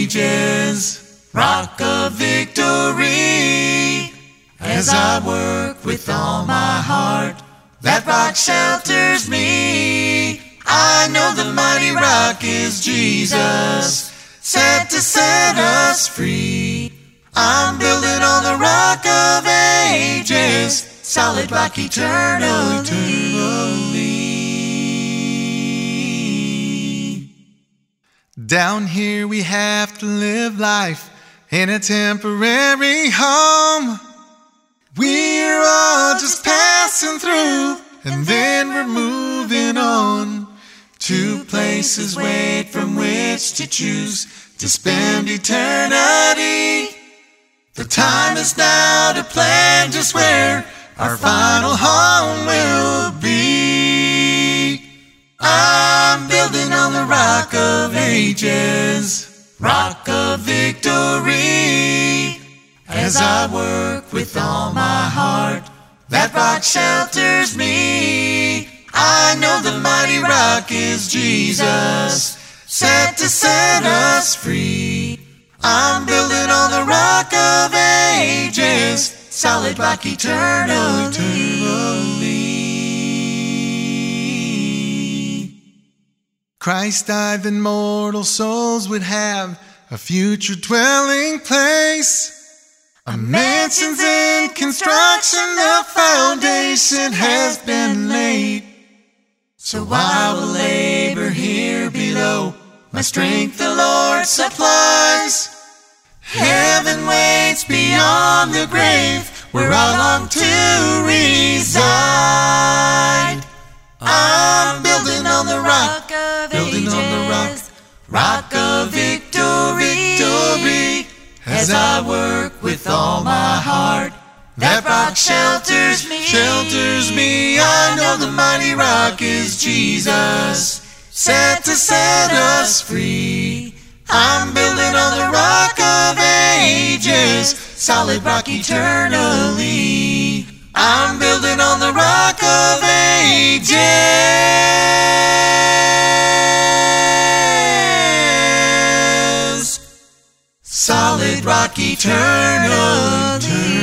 ages, rock of victory. As I work with all my heart, that rock shelters me. I know the mighty rock is Jesus, set to set us free. I'm building on the rock of ages, solid rock eternally. Down here we have to live life in a temporary home. We're all just passing through, and then we're moving on to places wait from which to choose to spend eternity. The time is now to plan just where our final home will be. I'm building on the rock of ages, rock of victory. As I work with all my heart, that rock shelters me. I know the mighty rock is Jesus, set to set us free. I'm building on the rock of ages, solid rock eternally. Christ died that mortal souls would have a future dwelling place. A mansion's in construction, the foundation has been laid. So I will labor here below, my strength the Lord supplies. Heaven waits beyond the grave, where I long to reside. I'm building on the rock of ages, rock of victory. As I work with all my heart, that rock shelters me. I know the mighty rock is Jesus, set to set us free. I'm building on the rock of ages, solid rock eternally. I'm building on the rock of ages, solid rock eternally.